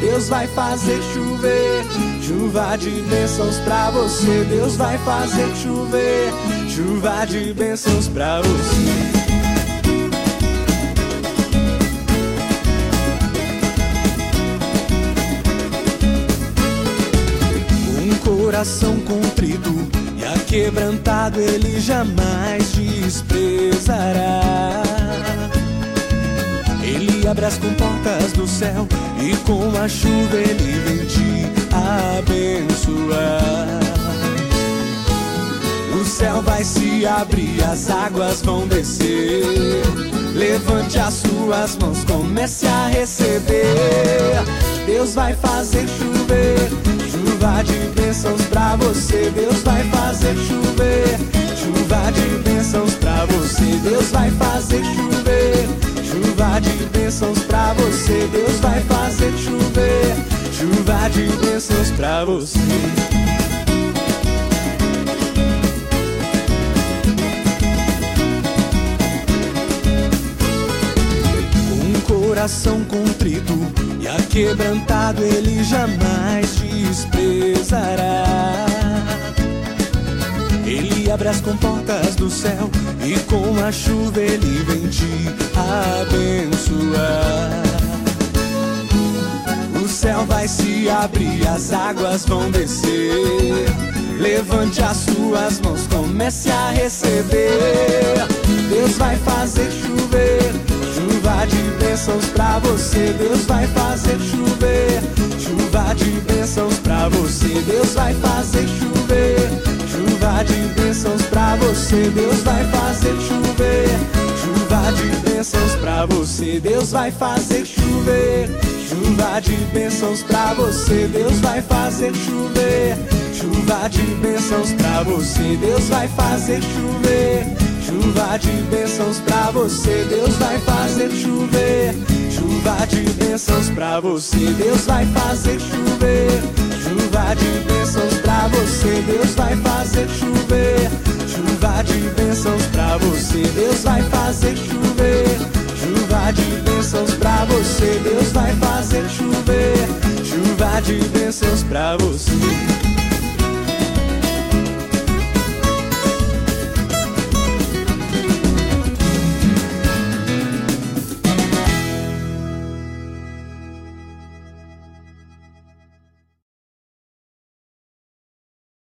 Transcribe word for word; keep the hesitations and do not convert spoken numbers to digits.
Deus vai fazer chover, chuva de bênçãos pra você. Deus vai fazer chover, chuva de bênçãos pra você. Coração contrito e aquebrantado Ele jamais desprezará. Ele abre as comportas do céu e com a chuva Ele vem te abençoar. O céu vai se abrir, as águas vão descer. Levante as suas mãos, comece a receber. Deus vai fazer chover, chuva de bênçãos pra você. Deus vai fazer chover, chuva de bênçãos pra você. Deus vai fazer chover, chuva de bênçãos pra você. Deus vai fazer chover, chuva de bênçãos pra você. Coração contrito e aquebrantado Ele jamais desprezará. Ele abre as comportas do céu e com a chuva Ele vem te abençoar. O céu vai se abrir, as águas vão descer. Levante as suas mãos, comece a receber. Deus vai fazer chover, chuva de bênçãos pra você. Deus vai fazer chover, chuva de bênçãos pra você. Deus vai fazer chover, chuva de bênçãos pra você. Deus vai fazer chover, chuva de bênçãos pra você. Deus vai fazer chover, chuva de bênçãos pra você. Deus vai fazer chover, chuva de bênçãos pra você. Deus vai fazer chover, chuva de bênçãos pra você. Deus vai fazer chover, chuva de bênçãos pra você. Deus vai fazer chover, chuva de bênçãos pra você. Deus vai fazer chover, chuva de bênçãos pra você. Deus vai fazer chover, chuva de bênçãos pra você. Deus vai fazer chover, chuva de bênçãos pra você.